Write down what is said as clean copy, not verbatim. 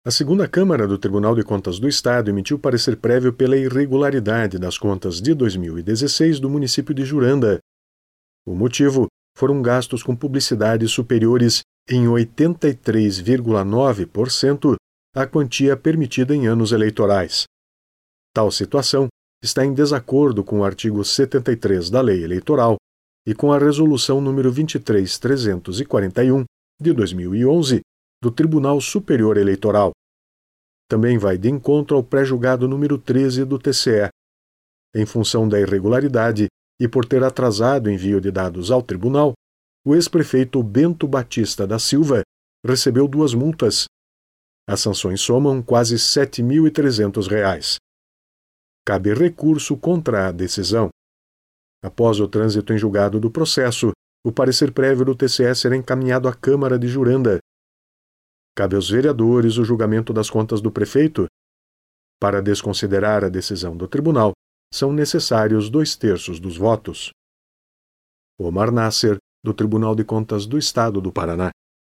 A segunda Câmara do Tribunal de Contas do Estado emitiu parecer prévio pela irregularidade das contas de 2016 do município de Juranda. O motivo foram gastos com publicidade superiores em 83,9% à quantia permitida em anos eleitorais. Tal situação está em desacordo com o artigo 73 da Lei Eleitoral e com a Resolução nº 23.341, de 2011, do Tribunal Superior Eleitoral. Também vai de encontro ao pré-julgado número 13 do TCE. Em função da irregularidade e por ter atrasado o envio de dados ao tribunal, o ex-prefeito Bento Batista da Silva recebeu 2 multas. As sanções somam quase R$ 7.300. Cabe recurso contra a decisão. Após o trânsito em julgado do processo, o parecer prévio do TCE será encaminhado à Câmara de Juranda. Cabe aos vereadores o julgamento das contas do prefeito. Para desconsiderar a decisão do tribunal, são necessários 2/3 dos votos. Omar Nasser, do Tribunal de Contas do Estado do Paraná.